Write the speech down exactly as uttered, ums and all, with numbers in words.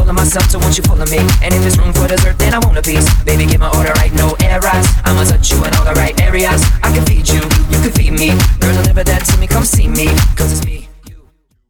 full of myself, so won't you full of me? And if there's room for dessert, then I want a piece. Baby, get my order right, no